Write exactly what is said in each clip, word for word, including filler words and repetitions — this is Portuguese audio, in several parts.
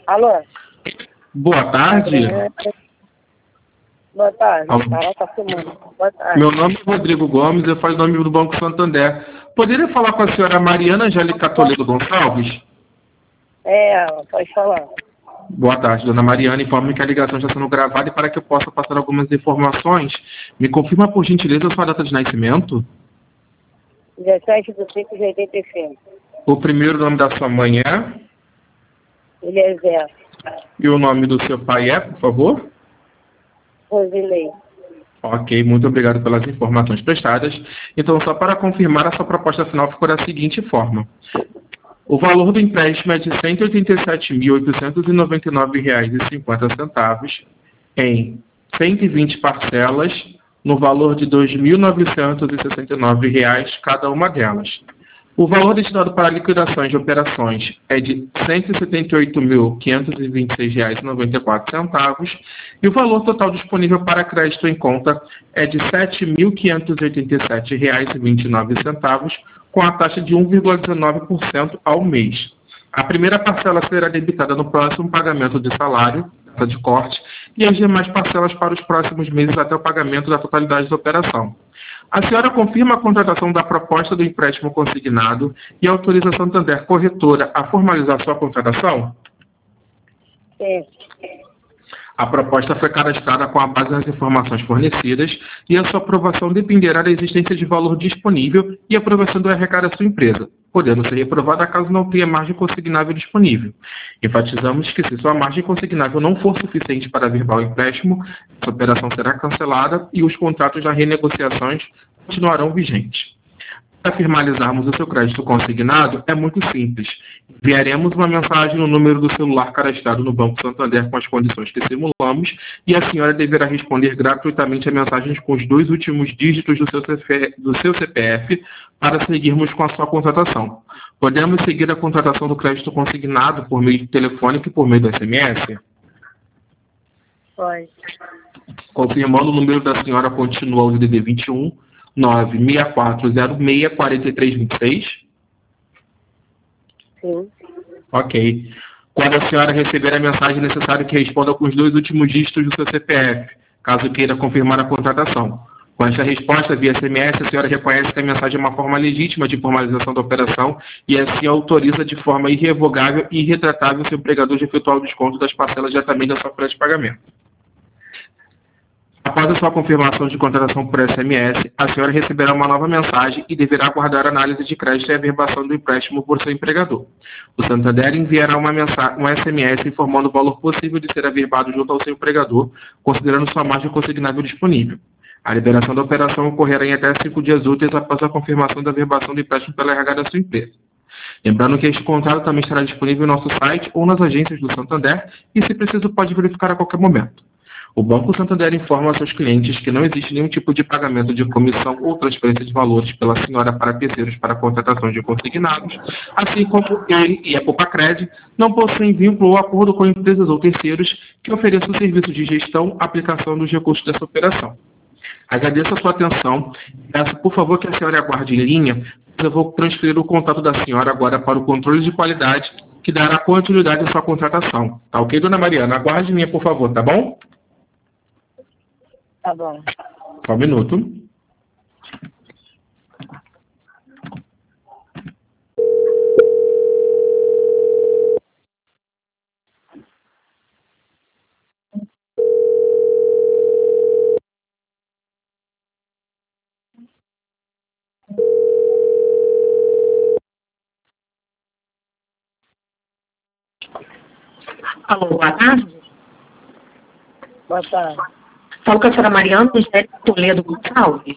Alô? Boa tarde. É... Boa tarde. Alô. Ela tá filmando. Boa tarde. Meu nome é Rodrigo Gomes, eu falo em nome do Banco Santander. Poderia falar com a senhora Mariana Angélica Toledo Gonçalves? É ela, pode falar. Boa tarde, dona Mariana. Informo que a ligação está sendo gravada e para que eu possa passar algumas informações, me confirma por gentileza a sua data de nascimento? dezessete de cinco de oitenta e cinco. O primeiro nome da sua mãe é? Eliezer. E o nome do seu pai é, por favor? Rosilei. Ok, muito obrigado pelas informações prestadas. Então, só para confirmar, a sua proposta final ficou da seguinte forma. O valor do empréstimo é de cento e oitenta e sete mil, oitocentos e noventa e nove reais e cinquenta centavos em cento e vinte parcelas, no valor de dois mil novecentos e sessenta e nove reais cada uma delas. O valor destinado para liquidações de operações é de cento e setenta e oito mil, quinhentos e vinte e seis reais e noventa e quatro centavos e o valor total disponível para crédito em conta é de sete mil quinhentos e oitenta e sete reais e vinte e nove centavos, com a taxa de um vírgula dezenove por cento ao mês. A primeira parcela será debitada no próximo pagamento de salário, data de corte, e as demais parcelas para os próximos meses até o pagamento da totalidade da operação. A senhora confirma a contratação da proposta do empréstimo consignado e autoriza a Santander Corretora a formalizar sua contratação? Sim. A proposta foi cadastrada com a base das informações fornecidas e a sua aprovação dependerá da existência de valor disponível e aprovação do R H da sua empresa, podendo ser reprovada caso não tenha margem consignável disponível. Enfatizamos que se sua margem consignável não for suficiente para averbar o empréstimo, essa operação será cancelada e os contratos de renegociações continuarão vigentes. Para formalizarmos o seu crédito consignado, é muito simples. Enviaremos uma mensagem no número do celular cadastrado no Banco Santander com as condições que simulamos e a senhora deverá responder gratuitamente a mensagens com os dois últimos dígitos do seu, C F, do seu C P F para seguirmos com a sua contratação. Podemos seguir a contratação do crédito consignado por meio de telefônico e por meio do S M S? Pode. Confirmando, o número da senhora continua o D D D vinte e um, nove seis quatro zero seis, quatro três dois seis? Sim. Ok. Quando a senhora receber a mensagem, é necessário que responda com os dois últimos dígitos do seu C P F, caso queira confirmar a contratação. Com essa resposta via S M S, a senhora reconhece que a mensagem é uma forma legítima de formalização da operação e assim autoriza de forma irrevogável e irretratável o seu empregador de efetuar o desconto das parcelas diretamente da sua folha de pagamento. Após a sua confirmação de contratação por S M S, a senhora receberá uma nova mensagem e deverá aguardar a análise de crédito e averbação do empréstimo por seu empregador. O Santander enviará uma mensagem, um S M S informando o valor possível de ser averbado junto ao seu empregador, considerando sua margem consignável disponível. A liberação da operação ocorrerá em até cinco dias úteis após a confirmação da averbação do empréstimo pela R H da sua empresa. Lembrando que este contrato também estará disponível no nosso site ou nas agências do Santander e, se preciso, pode verificar a qualquer momento. O Banco Santander informa aos seus clientes que não existe nenhum tipo de pagamento de comissão ou transferência de valores pela senhora para terceiros para contratação de consignados, assim como ele e a Popacred não possuem vínculo ou acordo com empresas ou terceiros que ofereçam serviços de gestão, aplicação dos recursos dessa operação. Agradeço a sua atenção e peço, por favor, que a senhora aguarde em linha, pois eu vou transferir o contato da senhora agora para o controle de qualidade, que dará continuidade à sua contratação. Tá ok, dona Mariana? Aguarde em linha, por favor, tá bom? Tá bom. Só um minuto. Alô, boa tarde. Boa tarde. Falo com a senhora Mariana Angélica Toledo Gonçalves.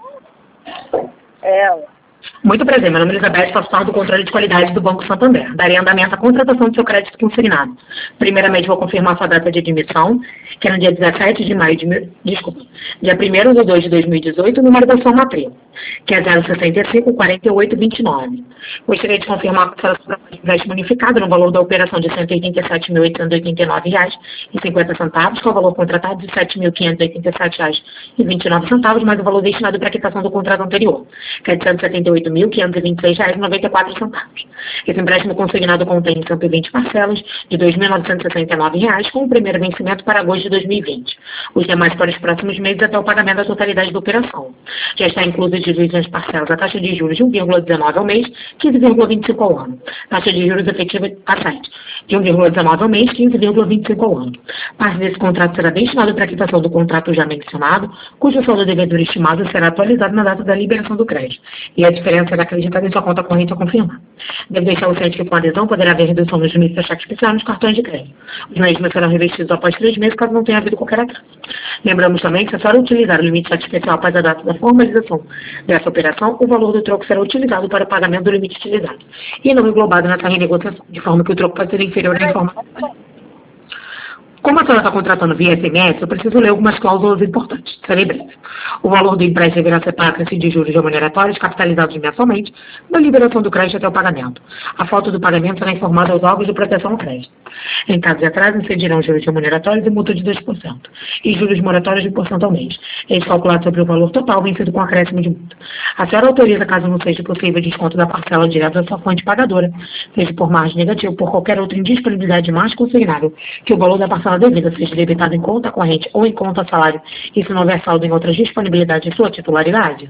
É ela. Muito prazer, meu nome é Elizabeth, faço parte do controle de qualidade do Banco Santander. Darei andamento à contratação do seu crédito consignado. Primeiramente, vou confirmar sua data de admissão, que é no dia dezessete de maio de... Mil... Desculpa. Dia primeiro de dois de dois mil e dezoito, o número da sua matrícula, que é zero sessenta e cinco, quarenta e oito, vinte e nove. Gostaria de confirmar que será sobre empréstimo unificado no valor da operação de cento e oitenta e sete mil, oitocentos e oitenta e nove reais e cinquenta centavos, com o valor contratado de sete mil, quinhentos e oitenta e sete reais e vinte e nove centavos, mais o valor destinado para a quitação do contrato anterior, que é de cento e setenta e oito mil, quinhentos e vinte e seis reais e noventa e quatro centavos. Esse empréstimo consignado contém cento e vinte parcelas de dois mil novecentos e sessenta e nove reais, com o primeiro vencimento para agosto de dois mil e vinte. Os demais para os próximos meses até o pagamento da totalidade da operação. Já está inclusa divisões parcelas a taxa de juros de um vírgula dezenove ao mês, quinze vírgula vinte e cinco ao ano. Taxa de juros efetiva a sete, de um vírgula dezenove ao mês, quinze vírgula vinte e cinco ao ano. Parte desse contrato será destinado para a quitação do contrato já mencionado, cujo saldo devedor estimado será atualizado na data da liberação do crédito, e a diferença será acreditada em sua conta corrente a confirmar. Deve deixar o ciente que com adesão poderá haver redução nos limites da cheque especial nos cartões de crédito. Os mesmos serão revestidos após três meses, caso não tenha havido qualquer atraso. Lembramos também que, se for utilizar o limite de cheque especial após a data da formalização dessa operação, o valor do troco será utilizado para o pagamento do limite utilizado, e não englobado nessa renegociação, de forma que o troco pode ser inferior à informação. Como a senhora está contratando via S M S, eu preciso ler algumas cláusulas importantes. Serei breve. O valor do empréstimo deverá ser pago de juros remuneratórios capitalizados mensalmente da liberação do crédito até o pagamento. A falta do pagamento será informada aos órgãos de proteção ao crédito. Em caso de atraso, incidirão juros remuneratórios e multa de dois por cento e juros moratórios de um por cento ao mês. Eles calculados sobre o valor total vencido com acréscimo de multa. A senhora autoriza, caso não seja possível, desconto da parcela direta da sua fonte pagadora, seja por margem negativa ou por qualquer outra indisponibilidade de margem consignável, que o valor da parcela devida seja debitado em conta corrente ou em conta salário e se não houver saldo em outras disponibilidades de sua titularidade?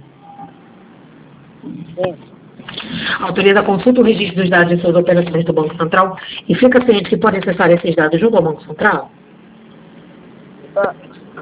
Sim. Autoriza a consulta ou registro dos dados de suas operações do Banco Central e fica ciente que pode acessar esses dados junto ao Banco Central? Ah,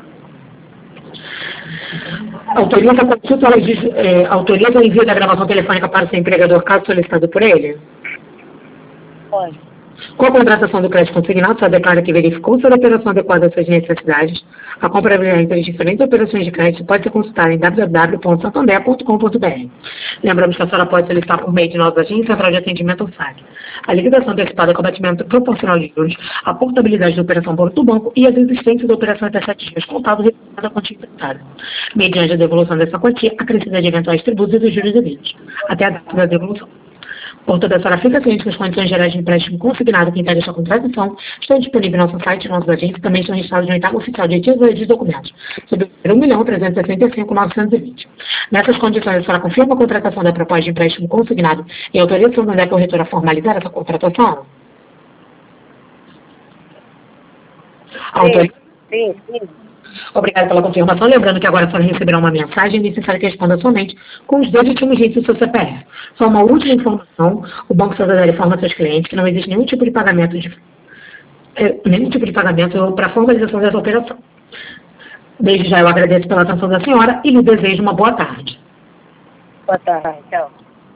Autoriza a consulta ou registro, é, autoriza o envio da gravação telefônica para o seu empregador caso solicitado por ele? pode. Com a contratação do crédito consignado, só declara que verificou se a operação adequada às suas necessidades. A comparabilidade entre as diferentes operações de crédito pode ser consultada em w w w ponto santander ponto com ponto b r. Lembramos que a senhora pode solicitar por meio de nossa agência central de atendimento ou S A C. A liquidação antecipada com abatimento proporcional de juros, a portabilidade da operação por do banco e a desistência da operação até sete dias contados retirada da quantia emprestada, mediante a devolução dessa quantia, acrescida de eventuais tributos e dos juros devidos, até a data da devolução. Portanto, a senhora fica ciente que as condições gerais de empréstimo consignado que integram esta contratação estão disponíveis no nosso site e nossas agências e também estão registrados no encargo oficial de títulos e de documentos, sob o um milhão trezentos e sessenta e cinco mil novecentos e vinte. Nessas condições, a senhora confirma a contratação da proposta de empréstimo consignado e autoriza a Santander Corretora a formalizar essa contratação? Autoriza? Sim, sim. Obrigada pela confirmação. Lembrando que agora a senhora receberá uma mensagem necessária que responda somente com os dois últimos dígitos do seu C P F. Só uma última informação: o Banco Santander informa seus clientes que não existe nenhum tipo de pagamento de, é, nenhum tipo de pagamento para a formalização dessa operação. Desde já eu agradeço pela atenção da senhora e lhe desejo uma boa tarde. Boa tarde, tchau.